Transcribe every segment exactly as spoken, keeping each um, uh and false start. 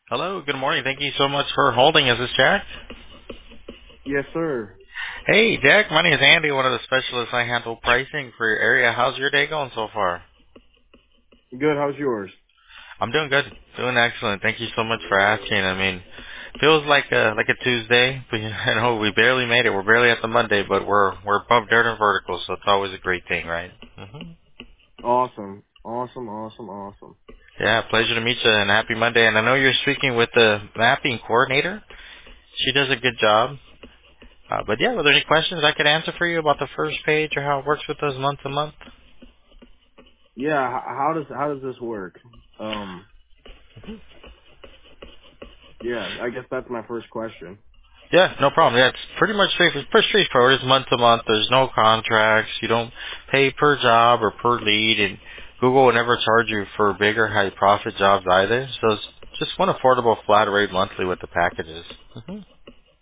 Hello, good morning. Thank you so much for holding. Is this Jack? Yes, sir. Hey, Jack. My name is Andy, one of the specialists. I handle pricing for your area. How's your day going so far? Good. How's yours? I'm doing good. Doing excellent. Thank you so much for asking. I mean, feels like a like a Tuesday, but you know we barely made it. We're barely at the Monday, but we're we're above dirt and vertical, so it's always a great thing, right? hmm Awesome. Awesome. Awesome. Awesome. Yeah, pleasure to meet you, and happy Monday. And I know you're speaking with the mapping coordinator. She does a good job. Uh, but yeah, were there any questions I could answer for you about the first page or how it works with us month to month? Yeah. h- How does how does this work? Um. Yeah. I guess that's my first question. Yeah, no problem. Yeah, it's pretty much straight, pretty straightforward. It's month to month. There's no contracts. You don't pay per job or per lead, and Google will never charge you for bigger high profit jobs either. So it's just one affordable flat rate monthly with the packages. hmm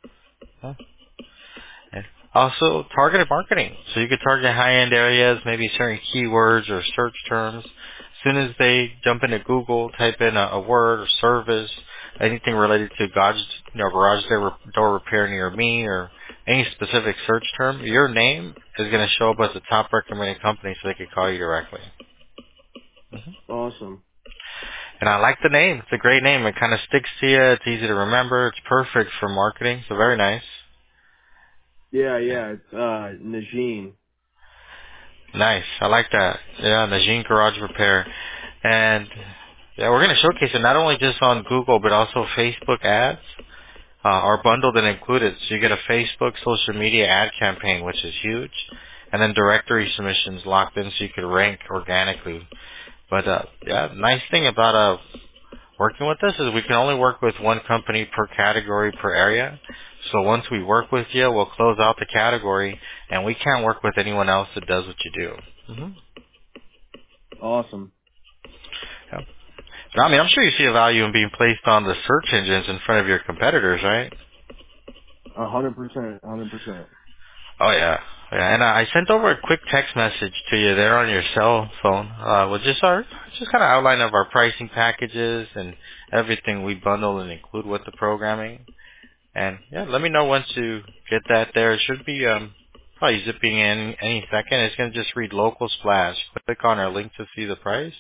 Yeah. Also, targeted marketing. So you could target high-end areas, maybe certain keywords or search terms. As soon as they jump into Google, type in a, a word or service, anything related to garage, you know, garage door, door repair near me or any specific search term, your name is going to show up as a top recommended company so they can call you directly. Awesome. And I like the name. It's a great name. It kind of sticks to you. It's easy to remember. It's perfect for marketing. So very nice. Yeah. Yeah. Yeah. It's uh Najeen. Nice. I like that. Yeah, Najin Garage Repair. And yeah, we're going to showcase it not only just on Google, but also Facebook ads uh, are bundled and included. So you get a Facebook social media ad campaign, which is huge. And then directory submissions locked in so you could rank organically. But uh, yeah, nice thing about uh, working with us is we can only work with one company per category per area. So once we work with you, we'll close out the category, and we can't work with anyone else that does what you do. hmm Awesome. Yeah. I mean, I'm sure you see a value in being placed on the search engines in front of your competitors, right? A hundred percent. A hundred percent. Oh yeah, yeah. And I sent over a quick text message to you there on your cell phone, uh, with just our just kind of outline of our pricing packages and everything we bundle and include with the programming. And yeah, let me know once you get that there. It should be um probably zipping in any second. It's gonna just read local splash. Click on our link to see the price,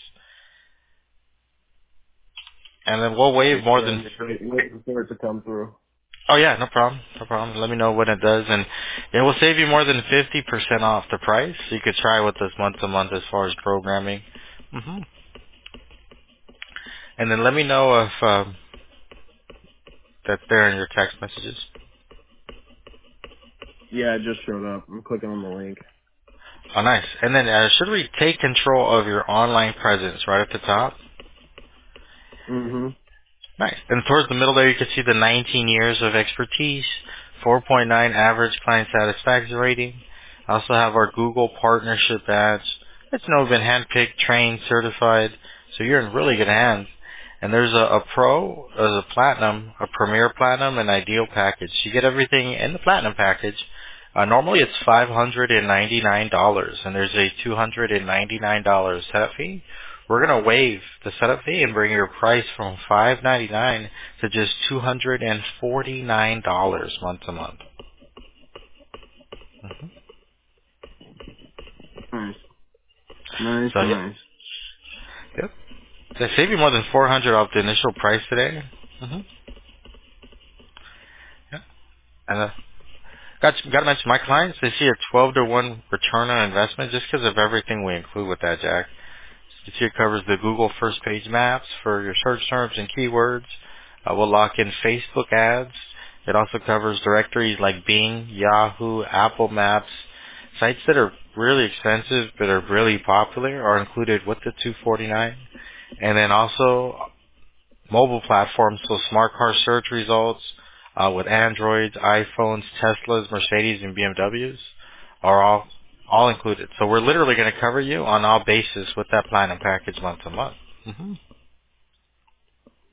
and then we'll waive Okay. more So than I'm just wait- waiting for it to come through. Oh yeah, no problem, no problem. Let me know when it does, and it will save you more than fifty percent off the price. So you could try with us month to month as far as programming. hmm And then let me know if um, that's there in your text messages. Yeah. It just showed up. I'm clicking on the link. Oh, nice. And then uh, should we take control of your online presence right at the top? Mhm. Nice. And towards the middle there, you can see the nineteen years of expertise, four point nine average client satisfaction rating. I also have our Google partnership badge. It's now been handpicked, trained, certified, so you're in really good hands. And there's a, a pro, there's a platinum, a premier platinum, and ideal package. You get everything in the platinum package. Uh, normally it's five hundred ninety-nine dollars, and there's a two hundred ninety-nine dollars setup fee. We're gonna waive the setup fee and bring your price from five ninety-nine to just two hundred forty-nine dollars month to month. hmm Nice. Nice. So yeah, Nice. yep. They save you more than four hundred off the initial price today. hmm Yeah. And uh, got got to mention my clients. They see a twelve to one return on investment just because of everything we include with that, Jack. You see it covers the Google first page maps for your search terms and keywords. Uh, we'll lock in Facebook ads. It also covers directories like Bing, Yahoo, Apple Maps. Sites that are really expensive but are really popular are included with the two forty-nine. And then also mobile platforms, so smart car search results uh, with Androids, iPhones, Teslas, Mercedes, and B M Ws are all all included. So we're literally going to cover you on all bases with that platinum package month to month. Mm-hmm.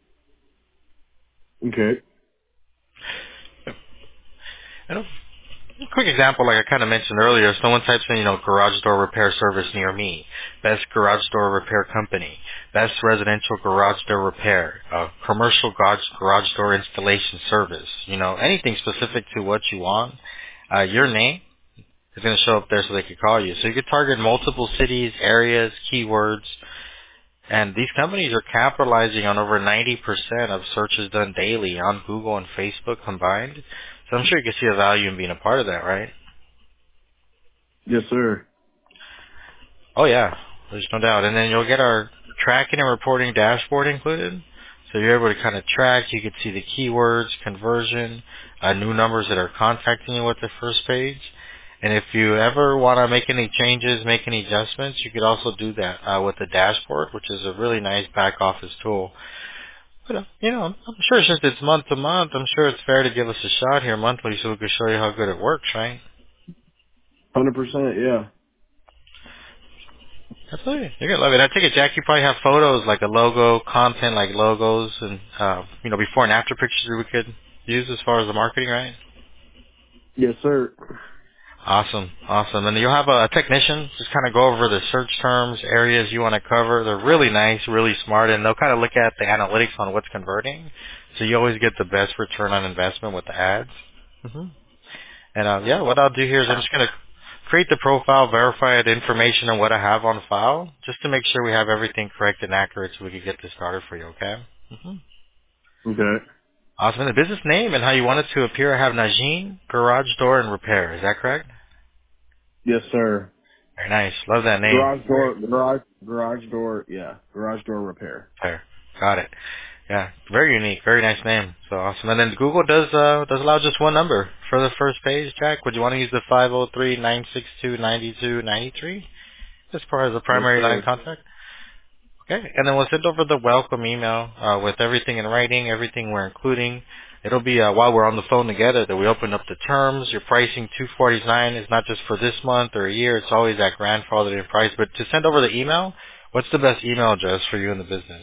Okay. You know? Quick example, like I kind of mentioned earlier, if someone types in, you know, garage door repair service near me, best garage door repair company, best residential garage door repair, uh, commercial garage, garage door installation service, you know, anything specific to what you want, uh, your name is going to show up there so they can call you. So you could target multiple cities, areas, keywords, and these companies are capitalizing on over ninety percent of searches done daily on Google and Facebook combined. So I'm sure you can see the value in being a part of that, right? Yes, sir. Oh yeah, there's no doubt. And then you'll get our tracking and reporting dashboard included. So you're able to kind of track. You can see the keywords, conversion, uh, new numbers that are contacting you with the first page. And if you ever want to make any changes, make any adjustments, you could also do that uh, with the dashboard, which is a really nice back office tool. But, uh, you know, I'm sure since it's month to month, I'm sure it's fair to give us a shot here monthly so we can show you how good it works, right? one hundred percent, yeah. Absolutely. You're gonna love it. I take it, Jack, you probably have photos like a logo, content like logos, and uh, you know, before and after pictures we could use as far as the marketing, right? Yes, sir. Awesome, awesome. And you'll have a, a technician just kind of go over the search terms, areas you want to cover. They're really nice, really smart, and they'll kind of look at the analytics on what's converting. So you always get the best return on investment with the ads. hmm And uh, yeah, what I'll do here is I'm just going to create the profile, verify the information and what I have on file, just to make sure we have everything correct and accurate so we can get this started for you, okay? hmm Okay. Awesome. And the business name and how you want it to appear, I have Najin Garage Door and Repair. Is that correct? Yes, sir. Very nice. Love that name. Garage door, garage, garage door, yeah. Garage door repair. Repair. Got it. Yeah, very unique, very nice name. So awesome. And then Google does uh, does allow just one number for the first page, Jack. Would you want to use the five oh three, nine six two, nine two nine three as far as the Yes, primary line of sir. contact? Okay, and then we'll send over the welcome email uh, with everything in writing, everything we're including. It'll be uh, while we're on the phone together that we open up the terms. Your pricing two forty-nine is not just for this month or a year. It's always that grandfathered in price. But to send over the email, what's the best email address for you in the business?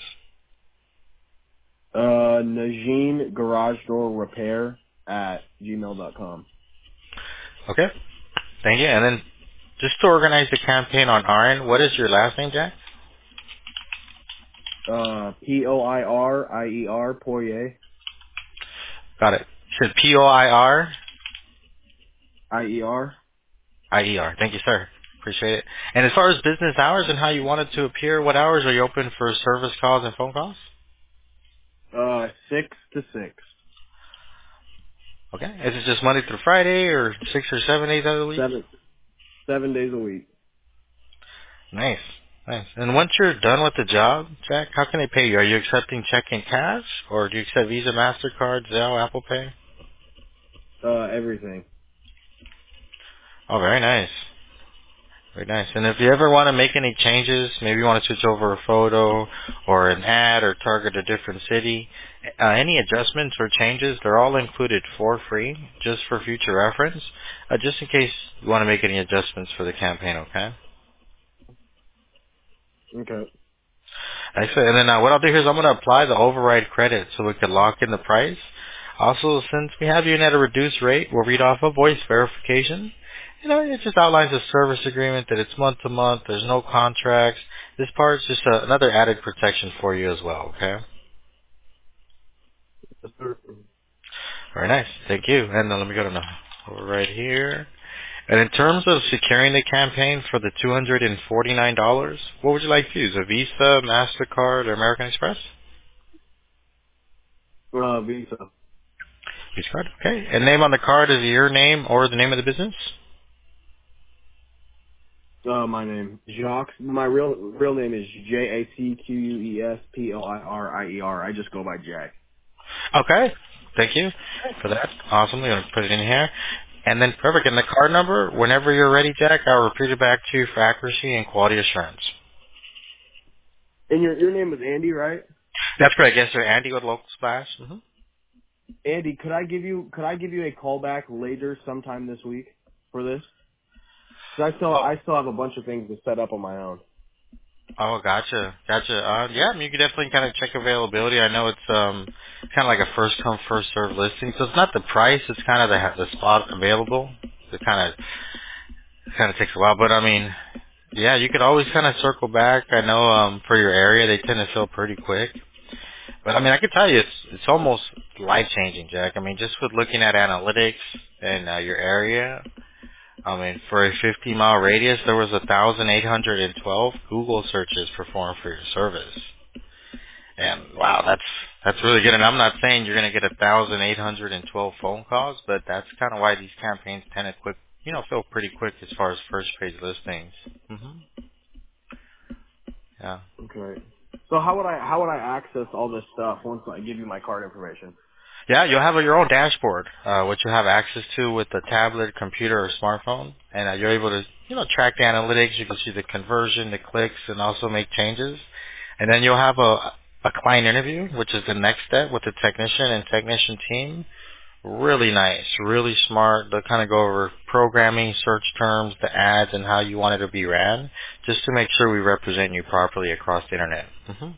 Uh, Najin Garage Door Repair at gmail dot com. Okay, thank you. And then just to organize the campaign on our end, what is your last name, Jack? Uh, P O I R I E R, Poirier, Got it. You said P O I R I E R. I E R. Thank you, sir. Appreciate it. And as far as business hours and how you want it to appear, what hours are you open for service calls and phone calls? Uh, six to six. Okay. Is it just Monday through Friday or six or seven days out of the week? Seven, seven days a week. Nice. Nice. And once you're done with the job, Jack, how can they pay you? Are you accepting check and cash or do you accept Visa, MasterCard, Zelle, Apple Pay? Uh, everything. Oh, very nice. Very nice. And if you ever want to make any changes, maybe you want to switch over a photo or an ad or target a different city, uh, any adjustments or changes, they're all included for free, just for future reference, uh, just in case you want to make any adjustments for the campaign, okay? Okay. Excellent. And then uh, what I'll do here is I'm going to apply the override credit so we can lock in the price. Also, since we have you in at a reduced rate, we'll read off a voice verification. You know, it just outlines a service agreement that it's month to month. There's no contracts. This part's just uh, another added protection for you as well, okay? Yes, sir. Very nice. Thank you. And then let me go to the override here. And in terms of securing the campaign for the two hundred forty-nine dollars, what would you like to use? A Visa, MasterCard, or American Express? Uh, Visa. Visa card. Okay. And name on the card is your name or the name of the business? Uh, my name, Jacques. My real real name is J A C Q U E S P O I R I E R. I just go by Jack. Okay. Thank you for that. Awesome. We're going to put it in here. And then perfect. And the card number, whenever you're ready, Jack, I'll repeat it back to you for accuracy and quality assurance. And your your name was Andy, right? That's correct. Yes, sir. Andy with Local Splash. Mm-hmm. Andy, could I give you could I give you a call back later sometime this week for this? 'Cause I still Oh, I still have a bunch of things to set up on my own. oh, gotcha, gotcha. Uh, yeah, I mean, you can definitely kind of check availability. I know it's um kind of like a first come first served listing, so it's not the price; it's kind of the the spot available. it kind of kind of takes a while. But I mean, yeah, you could always kind of circle back. I know um, for your area, they tend to fill pretty quick. But I mean, I can tell you, it's it's almost life changing, Jack. I mean, just with looking at analytics and uh, your area. I mean, for a fifty mile radius, there was one thousand eight hundred twelve Google searches performed for your service. And wow, that's that's really good. And I'm not saying you're going to get one thousand eight hundred twelve phone calls, but that's kind of why these campaigns tend to quick, you know, fill pretty quick as far as first page listings. hmm Yeah. Okay. So how would I how would I access all this stuff once I give you my card information? Yeah, you'll have your own dashboard, uh, which you have access to with the tablet, computer, or smartphone, and uh, you're able to, you know, track the analytics. You can see the conversion, the clicks, and also make changes. And then you'll have a a client interview, which is the next step with the technician and technician team. Really nice, really smart. They'll kind of go over programming, search terms, the ads, and how you want it to be ran, just to make sure we represent you properly across the internet. hmm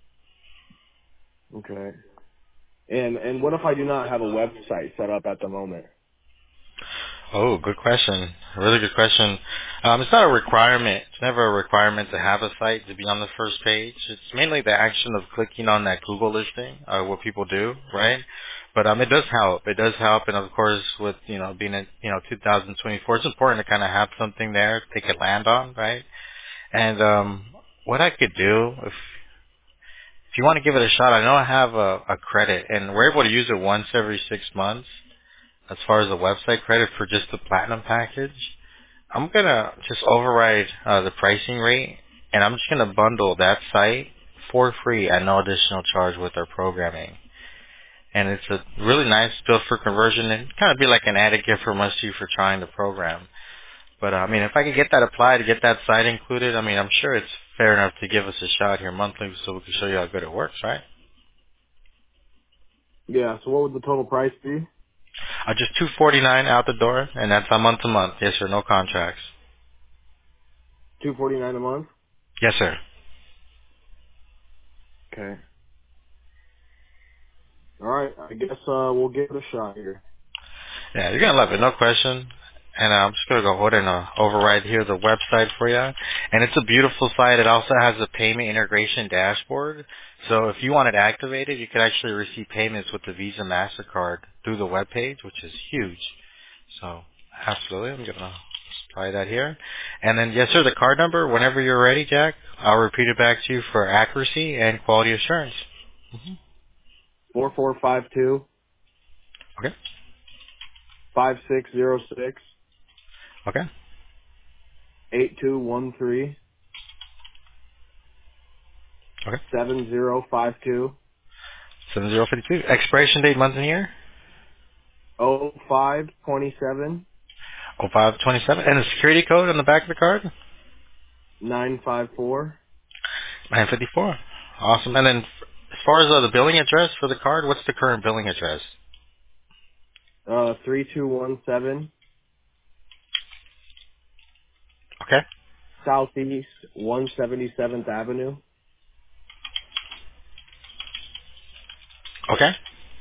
Okay. And and what if I do not have a website set up at the moment? Oh, good question. Really good question. Um, it's not a requirement. It's never a requirement to have a site to be on the first page. It's mainly the action of clicking on that Google listing, uh, what people do, right? But um, it does help. It does help, and of course, with you know being in you know two thousand twenty-four, it's important to kind of have something there they could land on, right? And um, what I could do, if if you want to give it a shot, I know I have a, a credit, and we're able to use it once every six months as far as the website credit for just the platinum package. I'm gonna just override uh, the pricing rate, and I'm just gonna bundle that site for free at no additional charge with our programming. And it's a really nice build for conversion, and kind of be like an added gift from us to you for trying the program. But uh, I mean, if I could get that applied, to get that site included, I mean, I'm sure it's fair enough to give us a shot here monthly, so we can show you how good it works, right? Yeah. So what would the total price be? Uh, just two forty nine out the door, and that's a month to month. Yes, sir. No contracts. Two forty nine a month. Yes, sir. Okay. All right. I guess uh, we'll give it a shot here. Yeah, you're gonna love it, no question. And uh, I'm just gonna go ahead and uh, override here the website for you. And it's a beautiful site. It also has a payment integration dashboard. So if you want it activated, you could actually receive payments with the Visa Mastercard through the web page, which is huge. So absolutely, I'm gonna apply that here. And then yes, sir, the card number. Whenever you're ready, Jack, I'll repeat it back to you for accuracy and quality assurance. hmm Four four five two Okay. five six zero six Okay. eight two one three Okay. seven zero five two Seven zero fifty two. Expiration date, month and year. oh five twenty seven Oh five twenty seven. And the security code on the back of the card? nine five four. nine fifty four. Awesome. And then as far as uh, the billing address for the card, what's the current billing address? Uh, three two one seven Okay. Southeast one seventy seventh Avenue. Okay.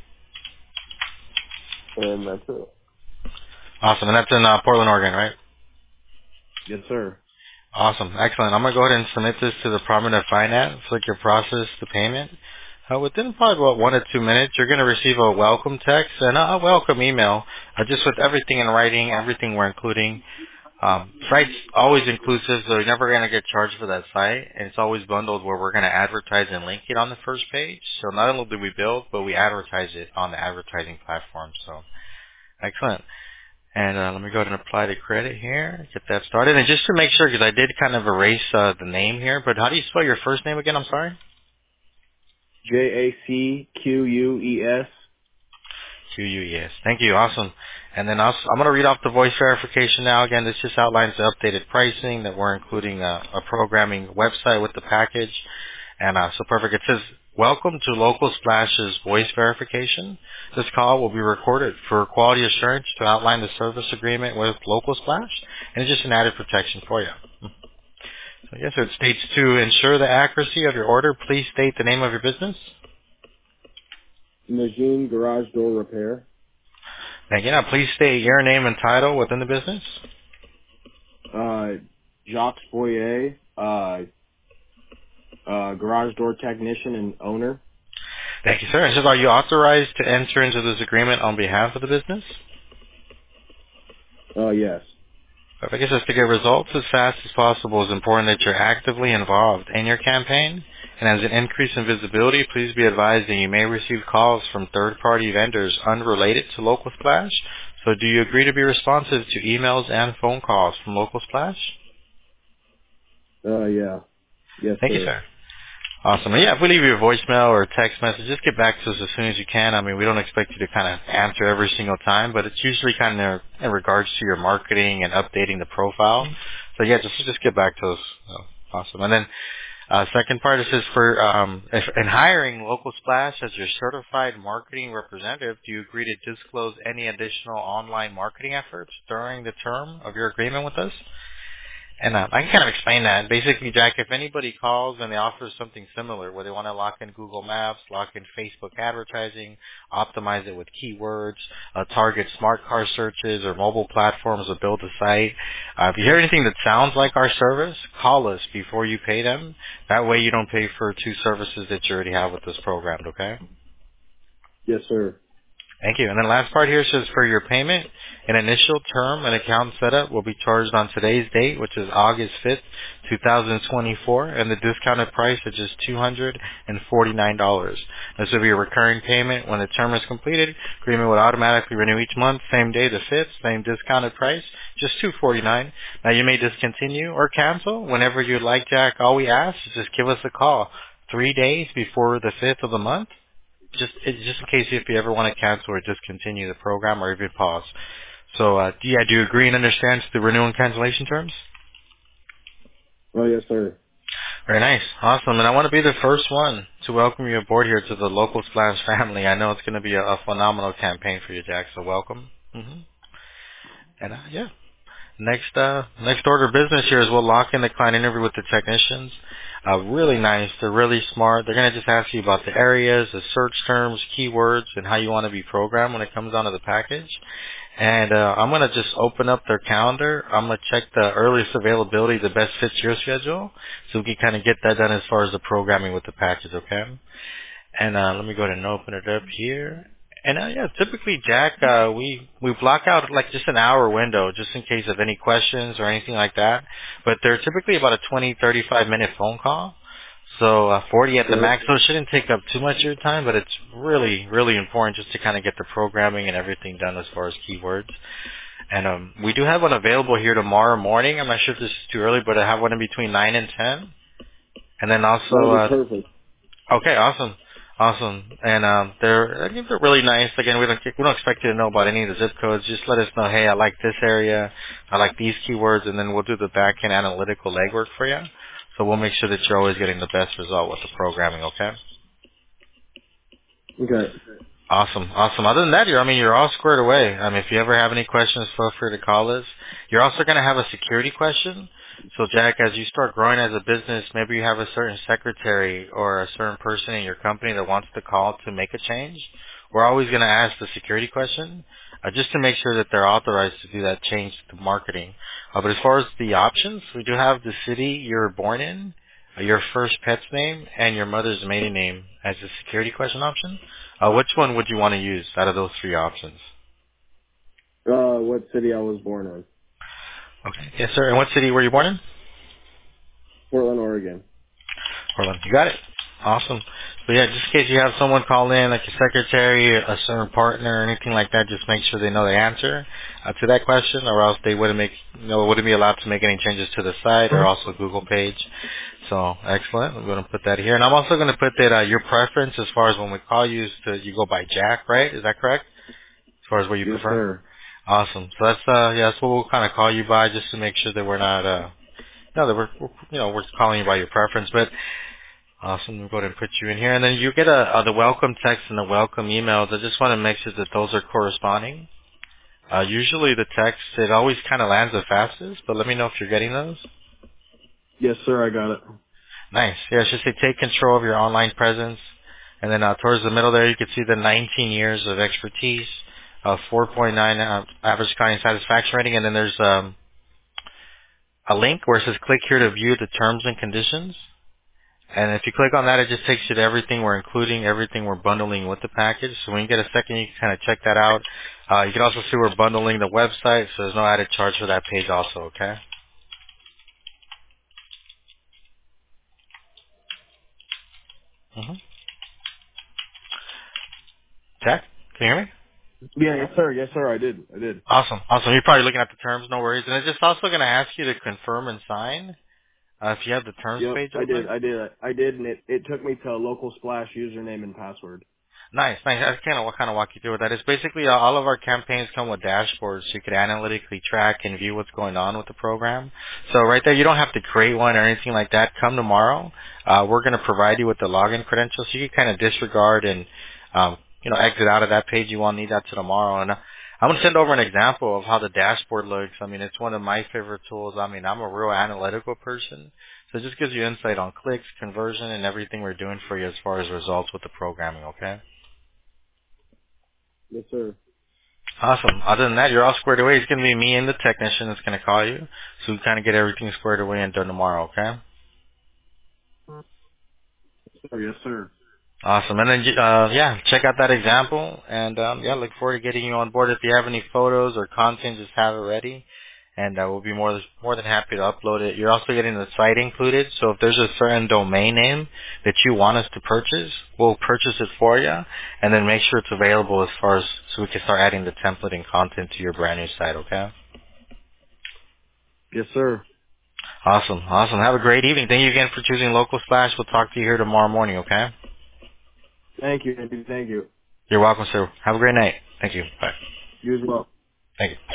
And that's it. Awesome. And that's in uh, Portland, Oregon, right? Yes, sir. Awesome. Excellent. I'm going to go ahead and submit this to the Department of Finance so they can process the payment. Uh, within probably about one or two minutes, you're going to receive a welcome text and a welcome email, uh, just with everything in writing, everything we're including. Um, site's always inclusive, so you're never going to get charged for that site, and it's always bundled where we're going to advertise and link it on the first page. So not only do we build, but we advertise it on the advertising platform. So excellent. And uh, let me go ahead and apply the credit here, get that started. And just to make sure, because I did kind of erase uh, the name here, but how do you spell your first name again? I'm sorry. J A C Q U E S. Q U E S. Thank you. Awesome. And then also, I'm going to read off the voice verification now. Again, this just outlines the updated pricing that we're including a, a programming website with the package. And uh, so perfect. It says, welcome to Local Splash's voice verification. This call will be recorded for quality assurance to outline the service agreement with Local Splash. And it's just an added protection for you. So yes, it states to ensure the accuracy of your order, please state the name of your business. Najim Garage Door Repair. Thank you. Now, please state your name and title within the business. Uh, Jacques Boyer, uh, uh, garage door technician and owner. Thank you, sir. And so are you authorized to enter into this agreement on behalf of the business? Uh, yes. If I guess just to get results as fast as possible, it's important that you're actively involved in your campaign. And as an increase in visibility, please be advised that you may receive calls from third-party vendors unrelated to Local Splash. So do you agree to be responsive to emails and phone calls from Local Splash? Uh, yeah. Yes, Thank you, sir. sir. Awesome. And yeah, if we leave you a voicemail or a text message, just get back to us as soon as you can. I mean, we don't expect you to kind of answer every single time, but it's usually kind of in regards to your marketing and updating the profile. So yeah, just just get back to us. Oh, awesome. And then uh, second part, it says for um, if, in hiring Local Splash as your certified marketing representative, do you agree to disclose any additional online marketing efforts during the term of your agreement with us? And uh, I can kind of explain that. Basically, Jack, if anybody calls and they offer something similar, where they want to lock in Google Maps, lock in Facebook advertising, optimize it with keywords, uh, target smart car searches or mobile platforms or build a site, uh, if you hear anything that sounds like our service, call us before you pay them. That way you don't pay for two services that you already have with us programmed, okay? Yes, sir. Thank you. And then last part here says for your payment, an initial term and account setup will be charged on today's date, which is August fifth, twenty twenty-four, and the discounted price is just two hundred forty-nine dollars. This will be a recurring payment when the term is completed. Agreement will automatically renew each month, same day, the fifth, same discounted price, just two hundred forty-nine dollars. Now you may discontinue or cancel whenever you'd like, Jack. All we ask is just give us a call three days before the fifth of the month. Just it's just in case if you ever want to cancel or discontinue the program or even pause. So, uh, do- yeah, do you agree and understand the renewal and cancellation terms? Oh, yes, sir. Very nice. Awesome. And I want to be the first one to welcome you aboard here to the Local Splash family. I know it's going to be a, a phenomenal campaign for you, Jack, so welcome. hmm And, uh, yeah. Next, uh, next order of business here is we'll lock in the client interview with the technicians. Uh, really nice. They're really smart. They're going to just ask you about the areas, the search terms, keywords, and how you want to be programmed when it comes onto the package. And uh, I'm going to just open up their calendar. I'm going to check the earliest availability that best fits your schedule so we can kind of get that done as far as the programming with the package, okay? And uh, let me go ahead and open it up here. And uh, yeah, typically, Jack, uh, we we block out like just an hour window just in case of any questions or anything like that. But they're typically about a twenty, thirty-five minute phone call. So uh, forty at the Sure. max, so it shouldn't take up too much of your time, but it's really, really important just to kind of get the programming and everything done as far as keywords. And um, we do have one available here tomorrow morning. I'm not sure if this is too early, but I have one in between nine and ten. And then also, That'll be uh, perfect. okay, awesome. Awesome. And um, they're I think they're really nice. Again, we don't we don't expect you to know about any of the zip codes. Just let us know, hey, I like this area, I like these keywords, and then we'll do the back end analytical legwork for you. So we'll make sure that you're always getting the best result with the programming. Okay. Okay. Awesome, awesome. Other than that, you're I mean you're all squared away. I mean, if you ever have any questions, feel free to call us. You're also going to have a security question. So, Jack, as you start growing as a business, maybe you have a certain secretary or a certain person in your company that wants to call to make a change. We're always going to ask the security question uh, just to make sure that they're authorized to do that change to marketing. Uh, but as far as the options, we do have the city you're born in, uh, your first pet's name, and your mother's maiden name as a security question option. Uh, which one would you want to use out of those three options? Uh, what city I was born in? Okay. Yes, sir. And what city were you born in? Portland, Oregon. Portland. You got it. Awesome. So yeah, just in case you have someone call in, like a secretary, a certain partner, or anything like that, just make sure they know the answer uh, to that question, or else they wouldn't make, you know, wouldn't be allowed to make any changes to the site or also Google page. So excellent. I'm going to put that here, and I'm also going to put that uh, your preference as far as when we call you is to you go by Jack, right? Is that correct? As far as what you Yes, prefer. sir. Awesome. So that's uh, yeah, that's what we'll kind of call you by, just to make sure that we're not uh, no, that we're we're- you know we're calling you by your preference, but. Awesome. We'll go ahead and put you in here. And then you get a, uh, the welcome text and the welcome emails. I just want to make sure that those are corresponding. Uh, usually the text, it always kind of lands the fastest, but let me know if you're getting those. Yes, sir. I got it. Nice. Yeah, it should say take control of your online presence. And then uh, towards the middle there, you can see the nineteen years of expertise, a four point nine uh, average client satisfaction rating, and then there's um, a link where it says click here to view the terms and conditions. And if you click on that, it just takes you to everything we're including, everything we're bundling with the package. So when you get a second, you can kind of check that out. Uh, you can also see we're bundling the website, so there's no added charge for that page also, okay? Mm-hmm. Jack, can you hear me? Yeah, yes sir, yes sir, I did, I did. Awesome, awesome. You're probably looking at the terms, no worries. And it's just also going to ask you to confirm and sign uh, if you have the terms Yep, page I did, open. I did, I did, and it, it took me to a local splash username and password. Nice, nice. I kind of kind of walk you through what that is. Basically, uh, all of our campaigns come with dashboards, so you can analytically track and view what's going on with the program. So right there, you don't have to create one or anything like that. Come tomorrow, uh, we're going to provide you with the login credentials, so you can kind of disregard and um, you know exit out of that page. You won't need that till tomorrow. And uh, I'm going to send over an example of how the dashboard looks. I mean, it's one of my favorite tools. I mean, I'm a real analytical person. So it just gives you insight on clicks, conversion, and everything we're doing for you as far as results with the programming, okay? Yes sir. Awesome. Other than that, you're all squared away. It's going to be me and the technician that's going to call you. So we kind of get everything squared away and done tomorrow, okay? Yes sir, yes sir. Awesome. And then, uh, yeah, check out that example. And, um, yeah, look forward to getting you on board. If you have any photos or content, just have it ready. And uh, we'll be more, more than happy to upload it. You're also getting the site included. So if there's a certain domain name that you want us to purchase, we'll purchase it for you. And then make sure it's available as far as, so we can start adding the template and content to your brand new site, okay? Yes sir. Awesome. Awesome. Have a great evening. Thank you again for choosing Local Splash. We'll talk to you here tomorrow morning, okay? Thank you, Andy, thank you. You're welcome, sir. Have a great night. Thank you. Bye. You as well. Thank you.